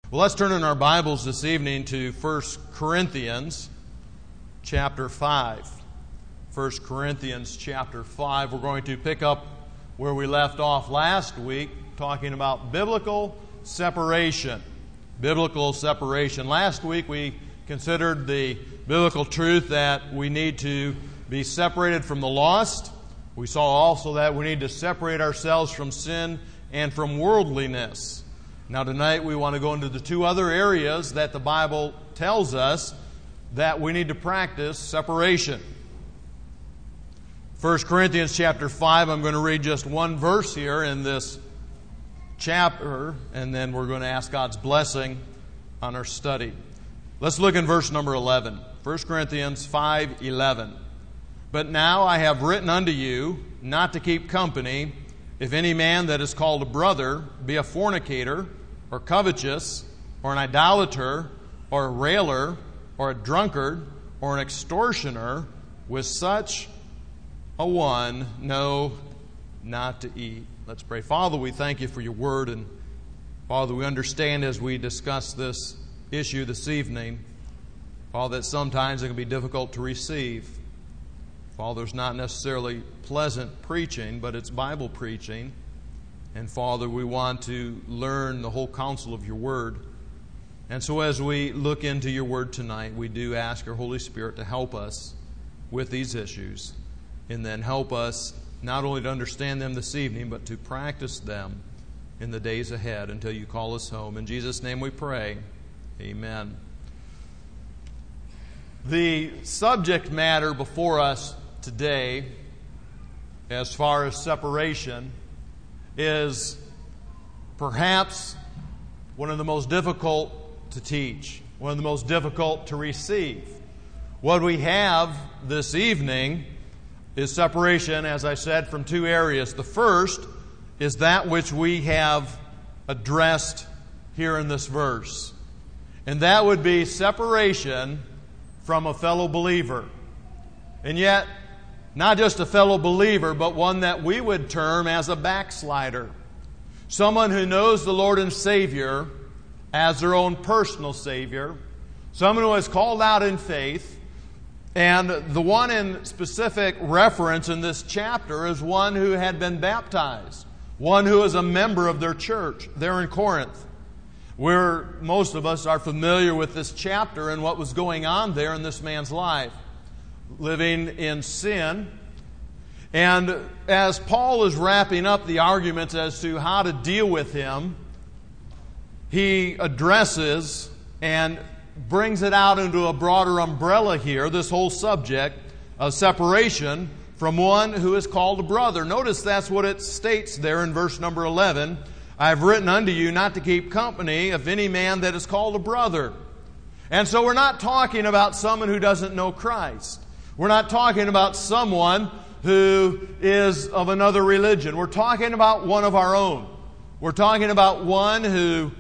Well, let's turn in our Bibles this evening to 1 Corinthians chapter 5. 1 Corinthians chapter 5. We're going to pick up where we left off last week, talking about biblical separation. Biblical separation. Last week we considered the biblical truth that we need to be separated from the lost. We saw also that we need to separate ourselves from sin and from worldliness. Now tonight we want to go into the two other areas that the Bible tells us that we need to practice separation. 1 Corinthians chapter 5, I'm going to read just one verse here in this chapter, and then we're going to ask God's blessing on our study. Let's look in verse number 11. 1 Corinthians 5:11. But now I have written unto you not to keep company, if any man that is called a brother be a fornicator, or covetous, or an idolater, or a railer, or a drunkard, or an extortioner, with such a one, no, not to eat. Let's pray. Father, we thank you for your word, and Father, we understand as we discuss this issue this evening, Father, that sometimes it can be difficult to receive. Father, it's not necessarily pleasant preaching, but it's Bible preaching. And Father, we want to learn the whole counsel of your word. And so as we look into your word tonight, we do ask your Holy Spirit to help us with these issues, and then help us not only to understand them this evening, but to practice them in the days ahead until you call us home. In Jesus' name we pray. Amen. The subject matter before us today, as far as separation, is perhaps one of the most difficult to teach, one of the most difficult to receive. What we have this evening is separation, as I said, from two areas. The first is that which we have addressed here in this verse, and that would be separation from a fellow believer. And yet, not just a fellow believer, but one that we would term as a backslider. Someone who knows the Lord and Savior as their own personal Savior. Someone who has called out in faith. And the one in specific reference in this chapter is one who had been baptized. One who is a member of their church there in Corinth. Most of us are familiar with this chapter and what was going on there in this man's life. Living in sin. And as Paul is wrapping up the arguments as to how to deal with him, he addresses and brings it out into a broader umbrella here, this whole subject of separation from one who is called a brother. Notice that's what it states there in verse number 11. I have written unto you not to keep company of any man that is called a brother. And so we're not talking about someone who doesn't know Christ. We're not talking about someone who is of another religion. We're talking about one of our own. We're talking about one who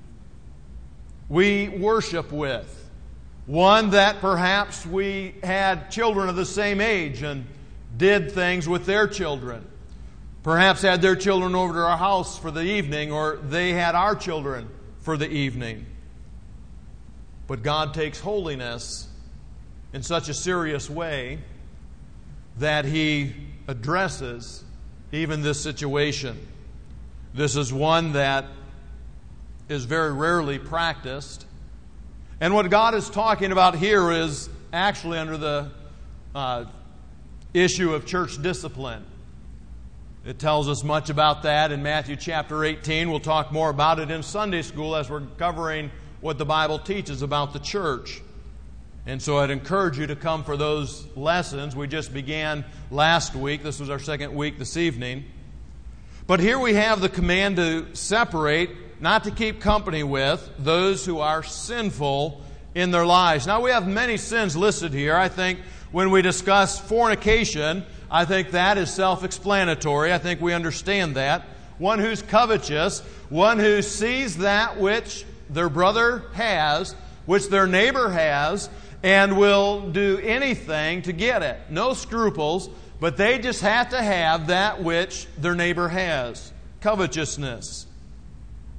we worship with. One that perhaps we had children of the same age and did things with their children. Perhaps had their children over to our house for the evening, or they had our children for the evening. But God takes holiness in such a serious way that He addresses even this situation. This is one that is very rarely practiced. And what God is talking about here is actually under the issue of church discipline. It tells us much about that in Matthew chapter 18. We'll talk more about it in Sunday school as we're covering what the Bible teaches about the church. And so I'd encourage you to come for those lessons. We just began last week. This was our second week this evening. But here we have the command to separate, not to keep company with, those who are sinful in their lives. Now we have many sins listed here. I think when we discuss fornication, I think that is self-explanatory. I think we understand that. One who's covetous, one who sees that which their brother has, which their neighbor has, and will do anything to get it. No scruples, but they just have to have that which their neighbor has. Covetousness.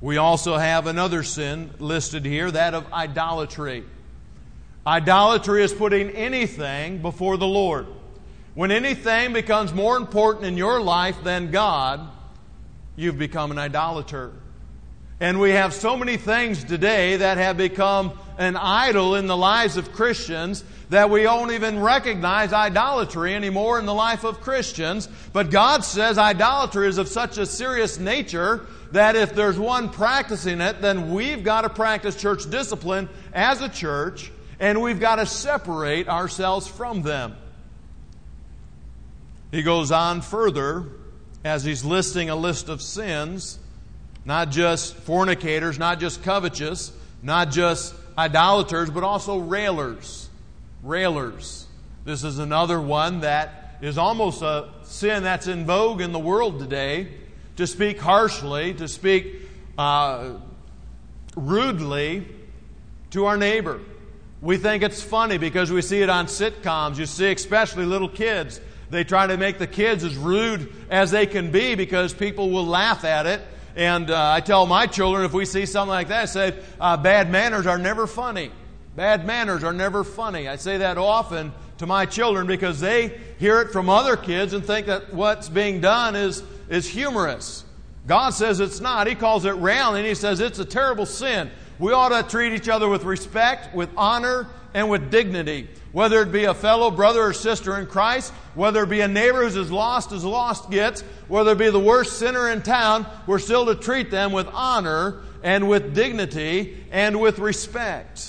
We also have another sin listed here, that of idolatry. Idolatry is putting anything before the Lord. When anything becomes more important in your life than God, you've become an idolater. And we have so many things today that have become an idol in the lives of Christians that we don't even recognize idolatry anymore in the life of Christians. But God says idolatry is of such a serious nature that if there's one practicing it, then we've got to practice church discipline as a church, and we've got to separate ourselves from them. He goes on further as he's listing a list of sins. Not just fornicators, not just covetous, not just idolaters, but also railers. Railers. This is another one that is almost a sin that's in vogue in the world today. To speak harshly, to speak rudely to our neighbor. We think it's funny because we see it on sitcoms. You see especially little kids. They try to make the kids as rude as they can be because people will laugh at it. And I tell my children, if we see something like that, I say, bad manners are never funny. Bad manners are never funny. I say that often to my children because they hear it from other kids and think that what's being done is humorous. God says it's not. He calls it railing. He says it's a terrible sin. We ought to treat each other with respect, with honor, and with dignity. Whether it be a fellow brother or sister in Christ, whether it be a neighbor who's as lost gets, whether it be the worst sinner in town, we're still to treat them with honor and with dignity and with respect.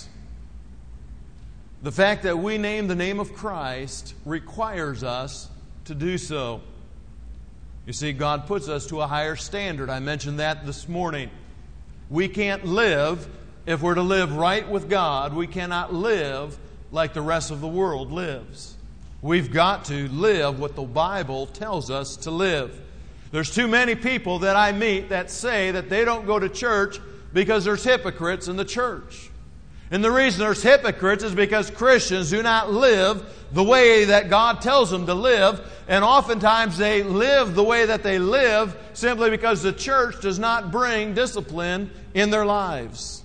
The fact that we name the name of Christ requires us to do so. You see, God puts us to a higher standard. I mentioned that this morning. We can't live, if we're to live right with God, we cannot live like the rest of the world lives. We've got to live what the Bible tells us to live. There's too many people that I meet that say that they don't go to church because there's hypocrites in the church. And the reason there's hypocrites is because Christians do not live the way that God tells them to live. And oftentimes they live the way that they live simply because the church does not bring discipline in their lives.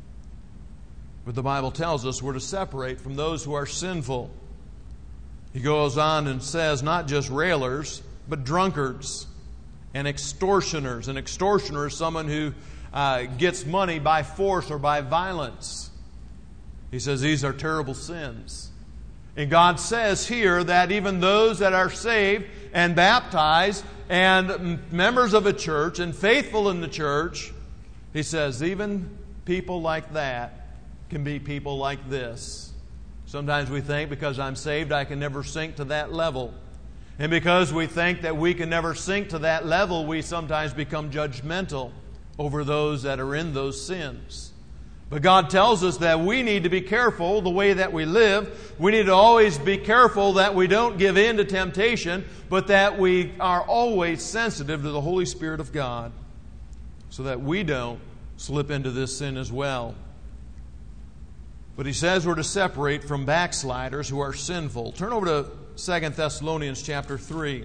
But the Bible tells us we're to separate from those who are sinful. He goes on and says not just railers, but drunkards and extortioners. An extortioner is someone who gets money by force or by violence. He says these are terrible sins. And God says here that even those that are saved and baptized and members of a church and faithful in the church, He says even people like that can be people like this. Sometimes we think because I'm saved I can never sink to that level. And because we think that we can never sink to that level, we sometimes become judgmental over those that are in those sins. But God tells us that we need to be careful the way that we live. We need to always be careful that we don't give in to temptation, but that we are always sensitive to the Holy Spirit of God so that we don't slip into this sin as well. But he says we're to separate from backsliders who are sinful. Turn over to 2 Thessalonians chapter 3.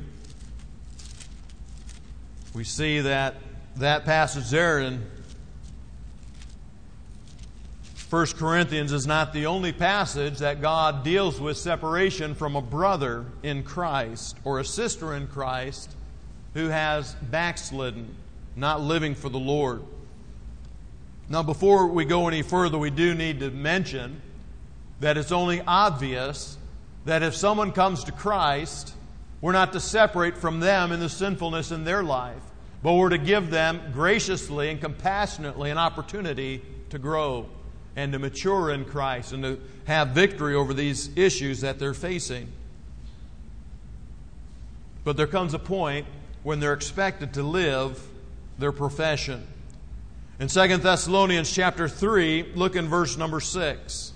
We see that passage there in 1 Corinthians is not the only passage that God deals with separation from a brother in Christ or a sister in Christ who has backslidden, not living for the Lord. Now, before we go any further, we do need to mention that it's only obvious that if someone comes to Christ, we're not to separate from them in the sinfulness in their life, but we're to give them graciously and compassionately an opportunity to grow and to mature in Christ and to have victory over these issues that they're facing. But there comes a point when they're expected to live their profession. In 2 Thessalonians chapter 3, look in verse number 6.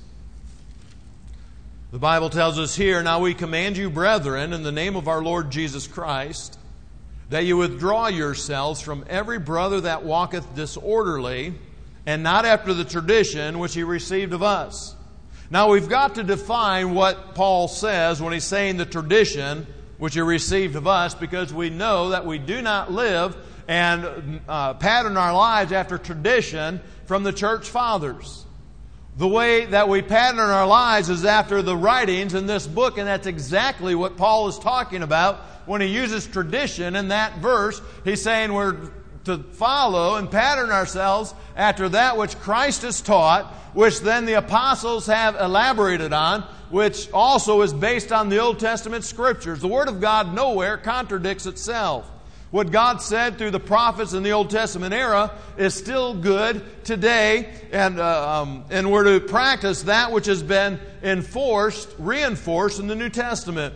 The Bible tells us here, "Now we command you, brethren, in the name of our Lord Jesus Christ, that you withdraw yourselves from every brother that walketh disorderly, and not after the tradition which he received of us." Now we've got to define what Paul says when he's saying the tradition which he received of us, because we know that we do not live and pattern our lives after tradition from the church fathers. The way that we pattern our lives is after the writings in this book, and that's exactly what Paul is talking about when he uses tradition in that verse. He's saying we're to follow and pattern ourselves after that which Christ has taught, which then the apostles have elaborated on, which also is based on the Old Testament Scriptures. The Word of God nowhere contradicts itself. What God said through the prophets in the Old Testament era is still good today, and we're to practice that which has been reinforced in the New Testament.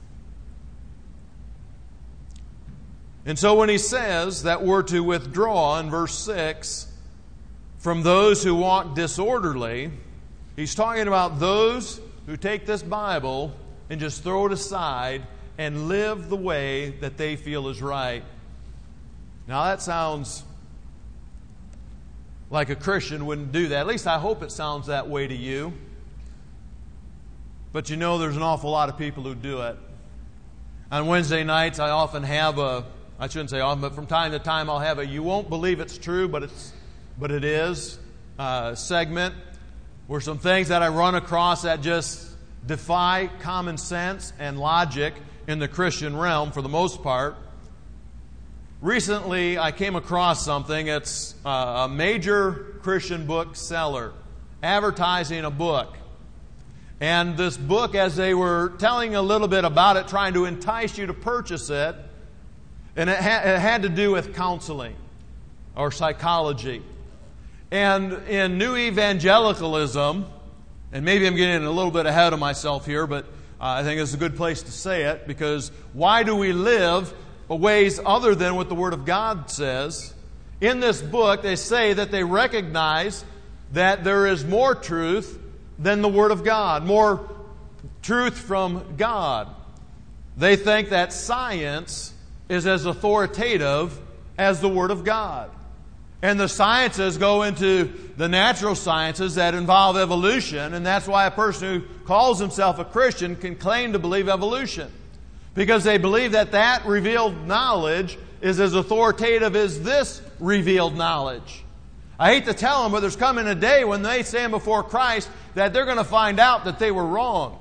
And so when he says that we're to withdraw in verse 6 from those who walk disorderly, he's talking about those who take this Bible and just throw it aside and live the way that they feel is right. Now that sounds like a Christian wouldn't do that. At least I hope it sounds that way to you. But you know there's an awful lot of people who do it. On Wednesday nights I often have I shouldn't say often, but from time to time I'll have you won't believe it's true, but it is segment where some things that I run across that just defy common sense and logic in the Christian realm for the most part. Recently, I came across something. It's a major Christian book seller advertising a book. And this book, as they were telling a little bit about it, trying to entice you to purchase it, and it had to do with counseling or psychology. And in New Evangelicalism, and maybe I'm getting a little bit ahead of myself here, but I think it's a good place to say it, because why do we live ways other than what the Word of God says? In this book, they say that they recognize that there is more truth than the Word of God, more truth from God. They think that science is as authoritative as the Word of God. And the sciences go into the natural sciences that involve evolution, and that's why a person who calls himself a Christian can claim to believe evolution. Because they believe that that revealed knowledge is as authoritative as this revealed knowledge. I hate to tell them, but there's coming a day when they stand before Christ that they're going to find out that they were wrong.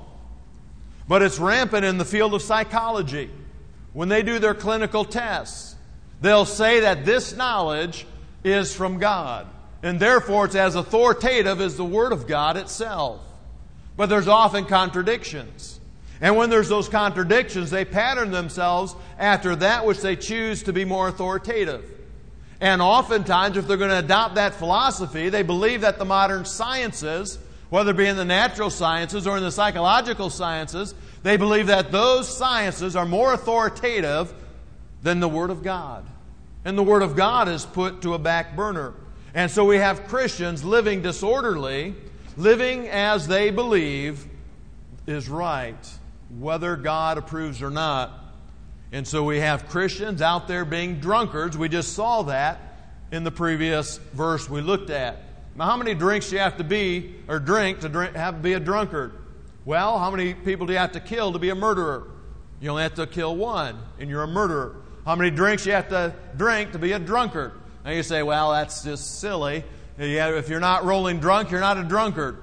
But it's rampant in the field of psychology. When they do their clinical tests, they'll say that this knowledge is from God, and therefore it's as authoritative as the Word of God itself. But there's often contradictions. And when there's those contradictions, they pattern themselves after that which they choose to be more authoritative. And oftentimes, if they're going to adopt that philosophy, they believe that the modern sciences, whether it be in the natural sciences or in the psychological sciences, they believe that those sciences are more authoritative than the Word of God. And the Word of God is put to a back burner. And so we have Christians living disorderly, living as they believe is right, whether God approves or not. And so we have Christians out there being drunkards. We just saw that in the previous verse we looked at. Now, how many drinks do you have to be, or drink to have to be a drunkard? Well, how many people do you have to kill to be a murderer? You only have to kill one, and you're a murderer. How many drinks you have to drink to be a drunkard? Now you say, well, that's just silly. If you're not rolling drunk, you're not a drunkard.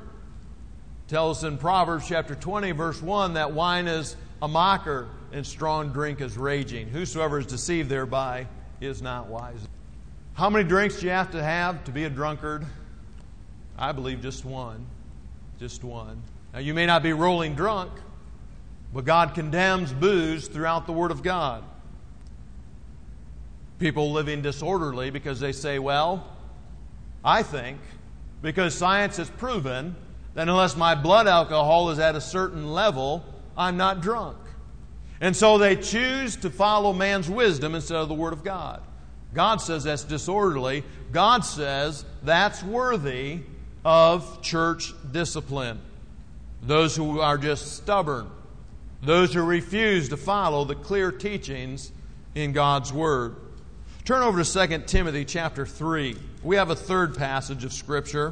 It tells us in Proverbs chapter 20, verse 1, that wine is a mocker and strong drink is raging. Whosoever is deceived thereby is not wise. How many drinks do you have to be a drunkard? I believe just one. Just one. Now you may not be rolling drunk, but God condemns booze throughout the Word of God. People living disorderly because they say, well, I think, because science has proven that unless my blood alcohol is at a certain level, I'm not drunk. And so they choose to follow man's wisdom instead of the Word of God. God says that's disorderly. God says that's worthy of church discipline. Those who are just stubborn. Those who refuse to follow the clear teachings in God's Word. Turn over to 2 Timothy chapter 3. We have a third passage of Scripture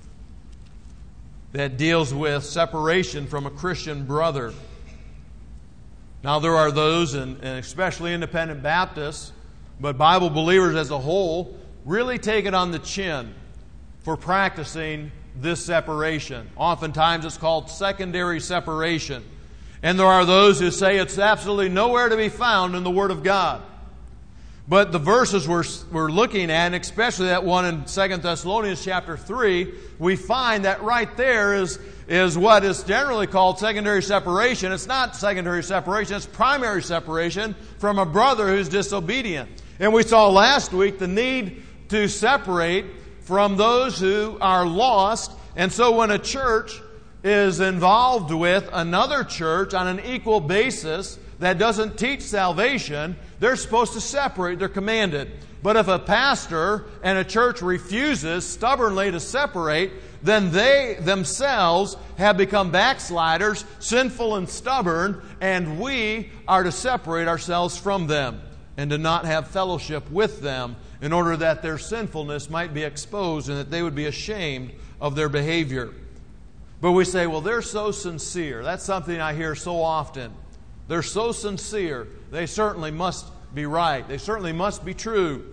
that deals with separation from a Christian brother. Now there are those, and especially independent Baptists, but Bible believers as a whole really take it on the chin for practicing this separation. Oftentimes it's called secondary separation. And there are those who say it's absolutely nowhere to be found in the Word of God. But the verses we're looking at, and especially that one in 2 Thessalonians chapter 3, we find that right there is what is generally called secondary separation. It's not secondary separation, it's primary separation from a brother who's disobedient. And we saw last week the need to separate from those who are lost. And so when a church is involved with another church on an equal basis that doesn't teach salvation, they're supposed to separate. They're commanded. But if a pastor and a church refuses stubbornly to separate, then they themselves have become backsliders, sinful and stubborn, and we are to separate ourselves from them and to not have fellowship with them in order that their sinfulness might be exposed and that they would be ashamed of their behavior. But we say, well, they're so sincere. That's something I hear so often. They're so sincere. They certainly must be right. They certainly must be true.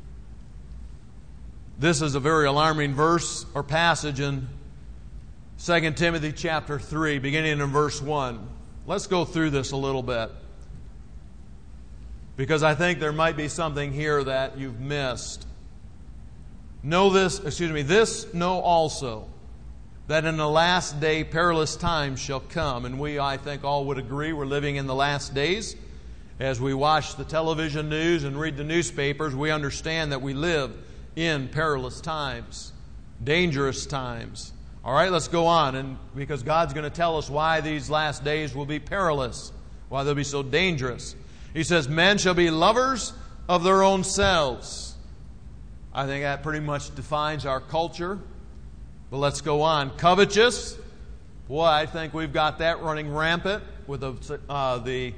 This is a very alarming verse or passage in 2 Timothy chapter 3, beginning in verse 1. Let's go through this a little bit, because I think there might be something here that you've missed. This know also, that in the last day perilous times shall come. And we, I think, all would agree we're living in the last days. As we watch the television news and read the newspapers, we understand that we live in perilous times, dangerous times. All right, let's go on, and because God's going to tell us why these last days will be perilous, why they'll be so dangerous. He says, men shall be lovers of their own selves. I think that pretty much defines our culture. But let's go on. Covetous. Boy, I think we've got that running rampant with the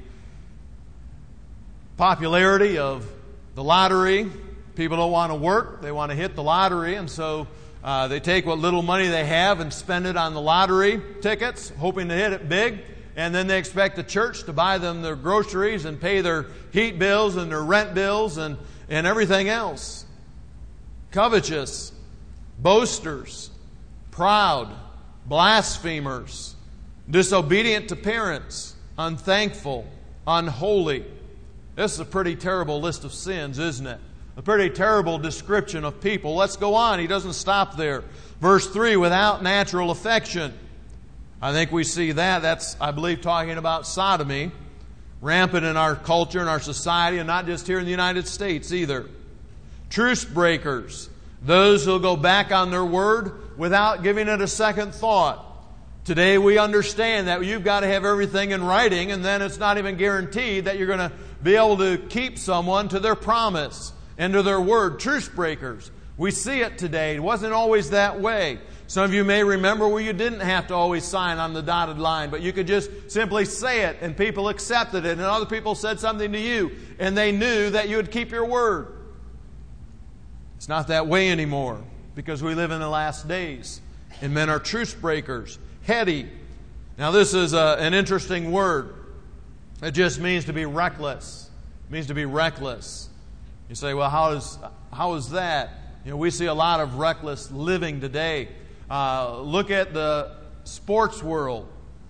popularity of the lottery. People don't want to work. They want to hit the lottery. And so they take what little money they have and spend it on the lottery tickets, hoping to hit it big. And then they expect the church to buy them their groceries and pay their heat bills and their rent bills and everything else. Covetous. Boasters. Proud, blasphemers, disobedient to parents, unthankful, unholy. This is a pretty terrible list of sins, isn't it? A pretty terrible description of people. Let's go on. He doesn't stop there. Verse 3, without natural affection. I think we see that. That's, I believe, talking about sodomy, rampant in our culture and our society, and not just here in the United States either. Truce breakers. Those who will go back on their word without giving it a second thought. Today we understand that you've got to have everything in writing, and then it's not even guaranteed that you're going to be able to keep someone to their promise and to their word. Truce breakers. We see it today. It wasn't always that way. Some of you may remember where you didn't have to always sign on the dotted line, but you could just simply say it and people accepted it, and other people said something to you and they knew that you would keep your word. It's not that way anymore, because we live in the last days, and men are truce breakers. Heady. Now this is an interesting word. It just means to be reckless. It means to be reckless. You say, well, how is that? You know, we see a lot of reckless living today. Look at the sports world.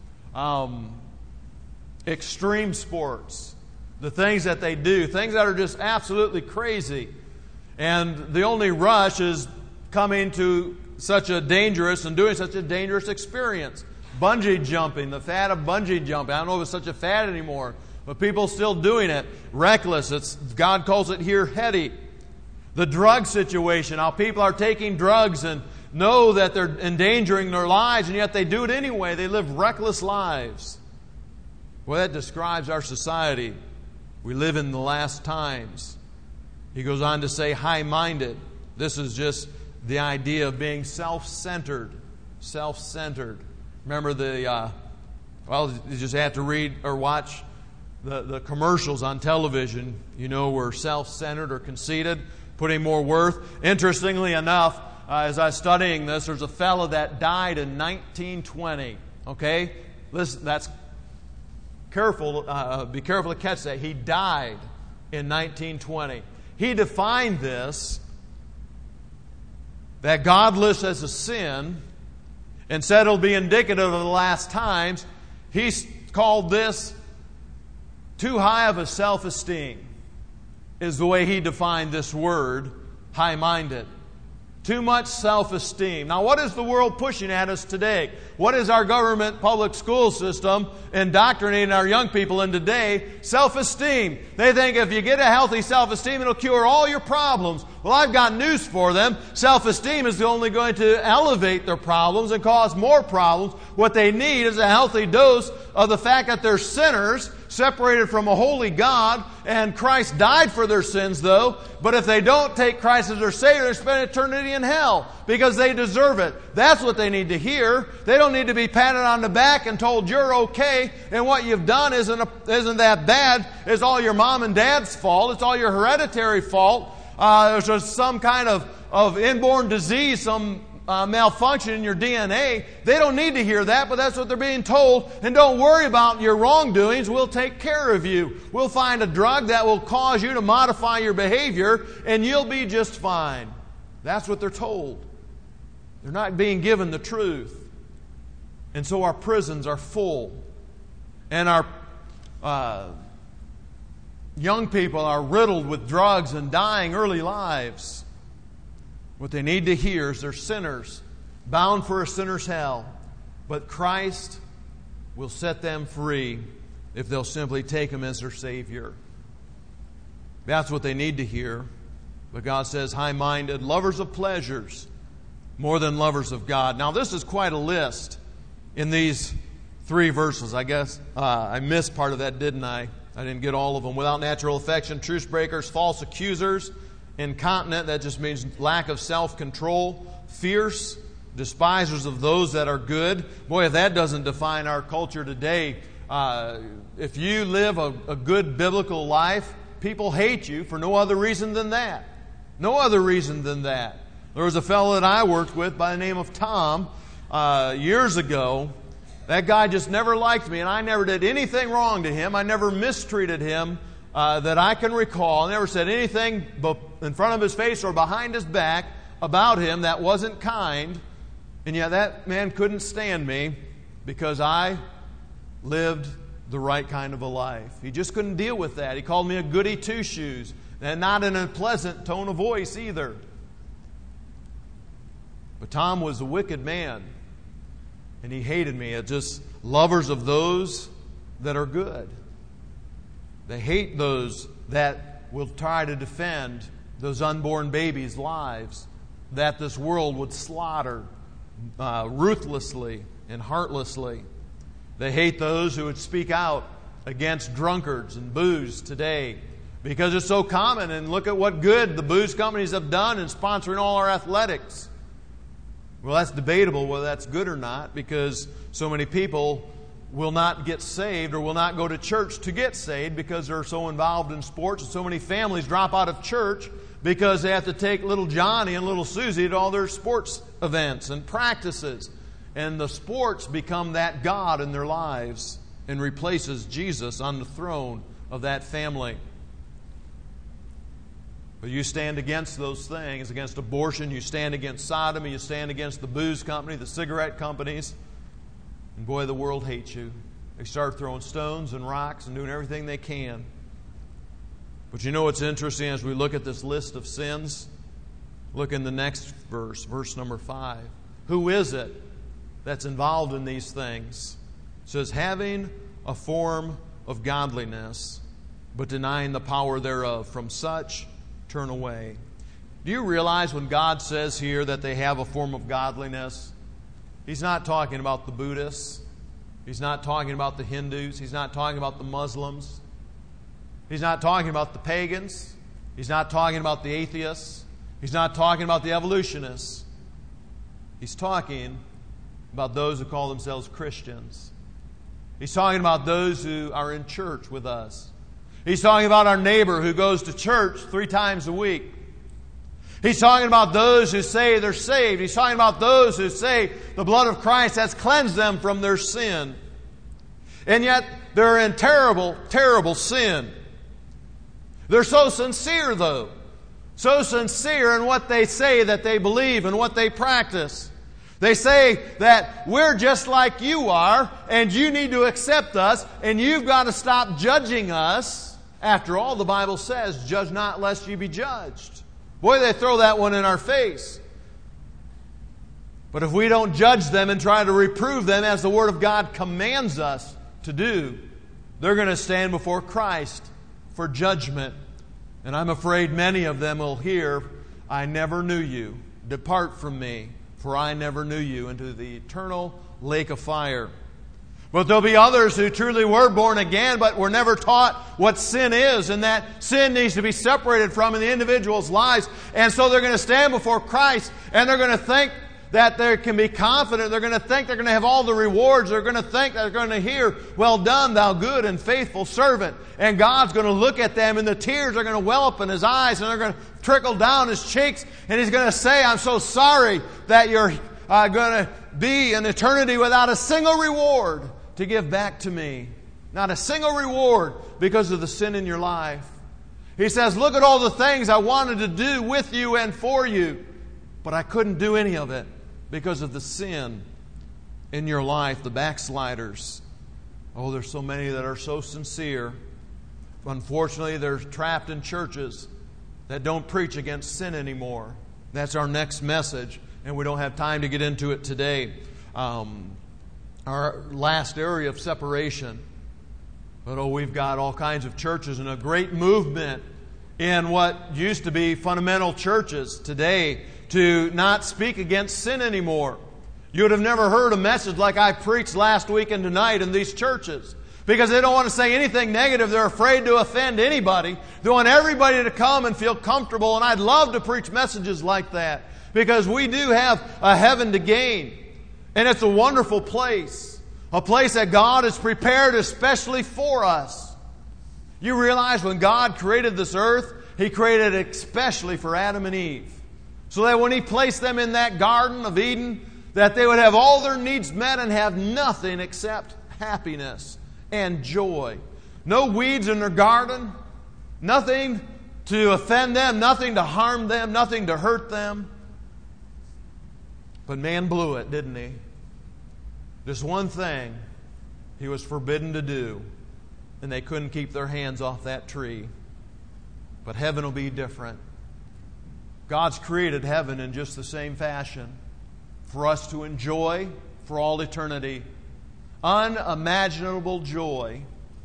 Extreme sports. The things that they do. Things that are just absolutely crazy. And the only rush is coming to such a dangerous and doing such a dangerous experience. Bungee jumping, the fad of bungee jumping. I don't know if it's such a fad anymore, but people still doing it. Reckless. God calls it here heady. The drug situation, how people are taking drugs and know that they're endangering their lives, and yet they do it anyway. They live reckless lives. Well, that describes our society. We live in the last times. He goes on to say high-minded. This is just the idea of being self-centered. Self-centered. Remember you just have to read or watch the commercials on television. You know, we're self-centered or conceited, putting more worth. Interestingly enough, as I was studying this, there's a fellow that died in 1920. Okay? Listen, that's careful. Be careful to catch that. He died in 1920. he defined this, that God lists as a sin, and said it'll be indicative of the last times, he called this too high of a self-esteem, is the way he defined this word, high-minded. Too much self-esteem. Now, what is the world pushing at us today? What is our government public school system indoctrinating our young people in today? Self-esteem. They think if you get a healthy self-esteem, it'll cure all your problems. Well, I've got news for them. Self-esteem is only going to elevate their problems and cause more problems. What they need is a healthy dose of the fact that they're sinners, separated from a holy God, and Christ died for their sins, though. But if they don't take Christ as their Savior, they spend eternity in hell because they deserve it. That's what they need to hear. They don't need to be patted on the back and told you're okay, and what you've done isn't that bad. It's all your mom and dad's fault. It's all your hereditary fault. There's just some kind of inborn disease, some malfunction in your DNA. They don't need to hear that, but that's what they're being told. And don't worry about your wrongdoings. We'll take care of you. We'll find a drug that will cause you to modify your behavior, and you'll be just fine. That's what they're told. They're not being given the truth. And so our prisons are full. And our young people are riddled with drugs and dying early lives. What they need to hear is they're sinners, bound for a sinner's hell. But Christ will set them free if they'll simply take Him as their Savior. That's what they need to hear. But God says, high-minded, lovers of pleasures, more than lovers of God. Now, this is quite a list in these 3 verses. I guess I missed part of that, didn't I? I didn't get all of them. Without natural affection, truce breakers, false accusers, incontinent, that just means lack of self-control, fierce, despisers of those that are good. Boy, if that doesn't define our culture today, if you live a good biblical life, people hate you for no other reason than that. No other reason than that. There was a fellow that I worked with by the name of Tom years ago. That guy just never liked me, and I never did anything wrong to him. I never mistreated him that I can recall. I never said anything in front of his face or behind his back about him that wasn't kind. And yet that man couldn't stand me because I lived the right kind of a life. He just couldn't deal with that. He called me a goody two-shoes, and not in a pleasant tone of voice either. But Tom was a wicked man, and he hated me. It's just lovers of those that are good. They hate those that will try to defend those unborn babies' lives that this world would slaughter ruthlessly and heartlessly. They hate those who would speak out against drunkards and booze today because it's so common. And look at what good the booze companies have done in sponsoring all our athletics. Well, that's debatable whether that's good or not, because so many people will not get saved or will not go to church to get saved because they're so involved in sports. And so many families drop out of church because they have to take little Johnny and little Susie to all their sports events and practices. And the sports become that God in their lives and replaces Jesus on the throne of that family. But you stand against those things, against abortion, you stand against sodomy, you stand against the booze company, the cigarette companies, and boy, the world hates you. They start throwing stones and rocks and doing everything they can. But you know what's interesting as we look at this list of sins? Look in the next verse, verse number 5. Who is it that's involved in these things? It says, having a form of godliness, but denying the power thereof. From such turn away. Do you realize when God says here that they have a form of godliness, He's not talking about the Buddhists. He's not talking about the Hindus. He's not talking about the Muslims. He's not talking about the pagans. He's not talking about the atheists. He's not talking about the evolutionists. He's talking about those who call themselves Christians. He's talking about those who are in church with us. He's talking about our neighbor who goes to church 3 times a week. He's talking about those who say they're saved. He's talking about those who say the blood of Christ has cleansed them from their sin. And yet they're in terrible, terrible sin. They're so sincere, though. so sincere in what they say that they believe and what they practice. They say that we're just like you are, and you need to accept us, and you've got to stop judging us. After all, the Bible says, judge not lest you be judged. Boy, they throw that one in our face. But if we don't judge them and try to reprove them as the Word of God commands us to do, they're going to stand before Christ for judgment. And I'm afraid many of them will hear, I never knew you. Depart from me, for I never knew you, into the eternal lake of fire. But there'll be others who truly were born again, but were never taught what sin is, and that sin needs to be separated from in the individual's lives. And so they're going to stand before Christ, and they're going to think that they can be confident. They're going to think they're going to have all the rewards. They're going to think they're going to hear, well done, thou good and faithful servant. And God's going to look at them, and the tears are going to well up in His eyes, and they're going to trickle down His cheeks, and He's going to say, I'm so sorry that you're going to be in eternity without a single reward to give back to me. Not a single reward because of the sin in your life. He says, look at all the things I wanted to do with you and for you, but I couldn't do any of it because of the sin in your life, the backsliders. Oh, there's so many that are so sincere. Unfortunately, they're trapped in churches that don't preach against sin anymore. That's our next message, and we don't have time to get into it today. Our last area of separation. But we've got all kinds of churches and a great movement in what used to be fundamental churches today to not speak against sin anymore. You would have never heard a message like I preached last week and tonight in these churches, because they don't want to say anything negative. They're afraid to offend anybody. They want everybody to come and feel comfortable, and I'd love to preach messages like that, because we do have a heaven to gain, and it's a wonderful place, a place that God has prepared especially for us. You realize when God created this earth, He created it especially for Adam and Eve, so that when He placed them in that Garden of Eden, that they would have all their needs met and have nothing except happiness and joy. No weeds in their garden, nothing to offend them, nothing to harm them, nothing to hurt them. But man blew it, didn't he? Just one thing he was forbidden to do, and they couldn't keep their hands off that tree. But heaven will be different. God's created heaven in just the same fashion for us to enjoy for all eternity. Unimaginable joy.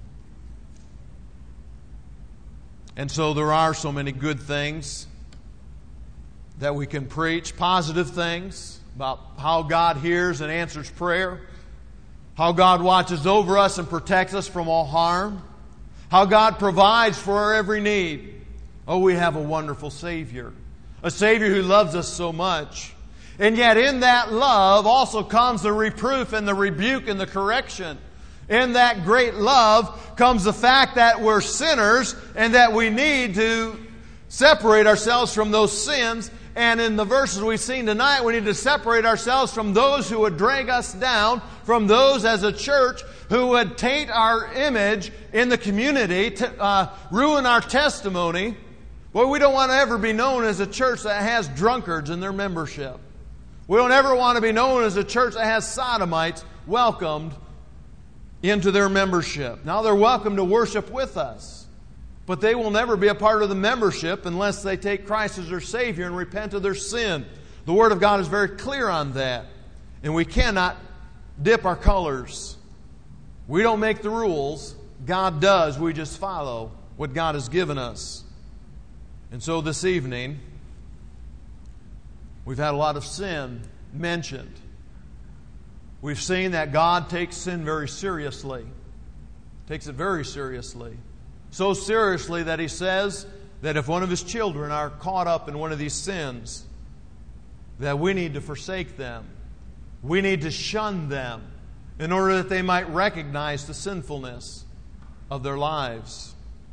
And so there are so many good things that we can preach, positive things about how God hears and answers prayer, how God watches over us and protects us from all harm, how God provides for our every need. Oh, we have a wonderful Savior, a Savior who loves us so much. And yet in that love also comes the reproof and the rebuke and the correction. In that great love comes the fact that we're sinners and that we need to separate ourselves from those sins. And in the verses we've seen tonight, we need to separate ourselves from those who would drag us down, from those as a church who would taint our image in the community, ruin our testimony. Well, we don't want to ever be known as a church that has drunkards in their membership. We don't ever want to be known as a church that has sodomites welcomed into their membership. Now, they're welcome to worship with us, but they will never be a part of the membership unless they take Christ as their Savior and repent of their sin. The Word of God is very clear on that, and we cannot dip our colors. We don't make the rules. God does. We just follow what God has given us. And so this evening, we've had a lot of sin mentioned. We've seen that God takes sin very seriously. Takes it very seriously. So seriously that He says that if one of His children are caught up in one of these sins, that we need to forsake them. We need to shun them in order that they might recognize the sinfulness of their lives.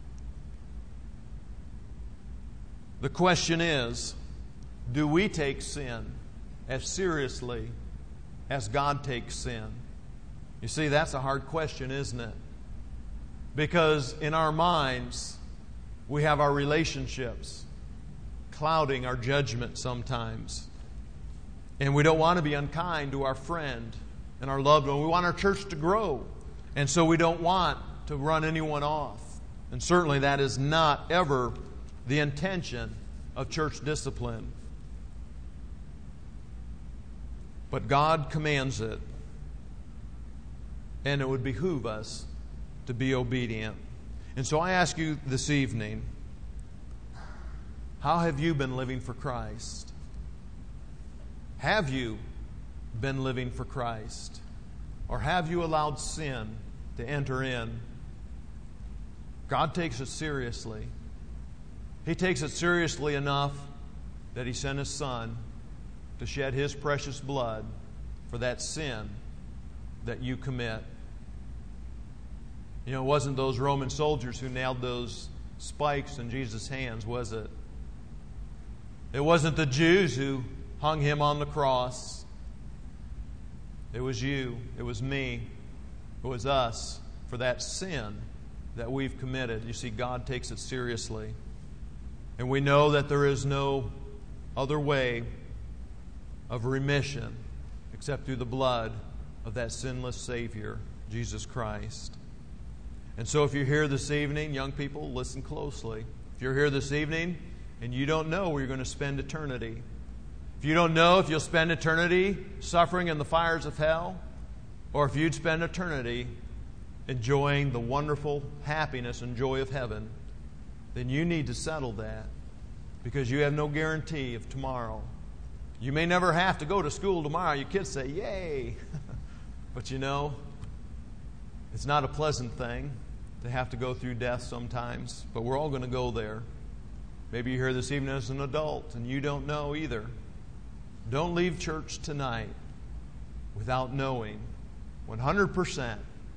The question is, do we take sin as seriously as God takes sin? You see, that's a hard question, isn't it? Because in our minds, we have our relationships. clouding our judgment sometimes. And we don't want to be unkind to our friend and our loved one. We want our church to grow. And so we don't want to run anyone off. And certainly that is not ever the intention of church discipline. But God commands it. And it would behoove us to be obedient. And so I ask you this evening, how have you been living for Christ? Have you been living for Christ? Or have you allowed sin to enter in? God takes it seriously. He takes it seriously enough that He sent His Son to shed His precious blood for that sin that you commit. You know, it wasn't those Roman soldiers who nailed those spikes in Jesus' hands, was it? It wasn't the Jews who hung Him on the cross. It was you. It was me. It was us for that sin that we've committed. You see, God takes it seriously. And we know that there is no other way of remission except through the blood of that sinless Savior, Jesus Christ. And so if you're here this evening, young people, listen closely. If you're here this evening and you don't know where you're going to spend eternity, if you don't know if you'll spend eternity suffering in the fires of hell, or if you'd spend eternity enjoying the wonderful happiness and joy of heaven, then you need to settle that, because you have no guarantee of tomorrow. You may never have to go to school tomorrow. Your kids say, yay! But you know, it's not a pleasant thing to have to go through death sometimes, but we're all going to go there. Maybe you're here this evening as an adult and you don't know either. Don't leave church tonight without knowing 100%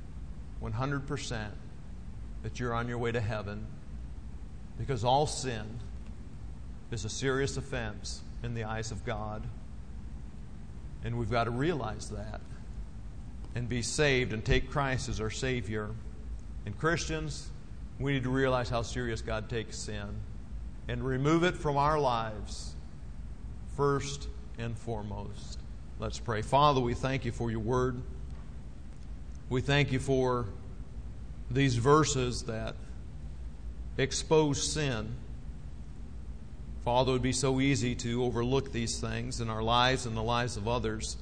that you're on your way to heaven, because all sin is a serious offense in the eyes of God. And we've got to realize that and be saved and take Christ as our Savior. And Christians, we need to realize how serious God takes sin and remove it from our lives first and foremost. Let's pray. Father, we thank You for Your Word. We thank You for these verses that expose sin. Father, it would be so easy to overlook these things in our lives and the lives of others.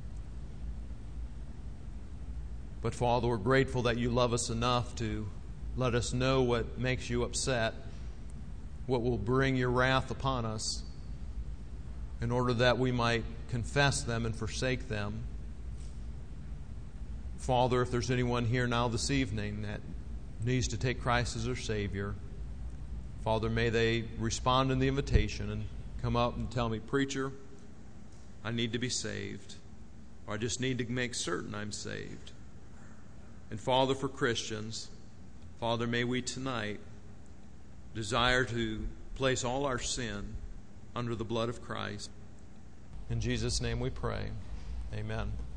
But Father, we're grateful that You love us enough to let us know what makes You upset, what will bring Your wrath upon us, in order that we might confess them and forsake them. Father, if there's anyone here now this evening that needs to take Christ as their Savior, Father, may they respond in the invitation and come up and tell me, preacher, I need to be saved, or I just need to make certain I'm saved. And Father, for Christians, Father, may we tonight desire to place all our sin under the blood of Christ. In Jesus' name we pray. Amen.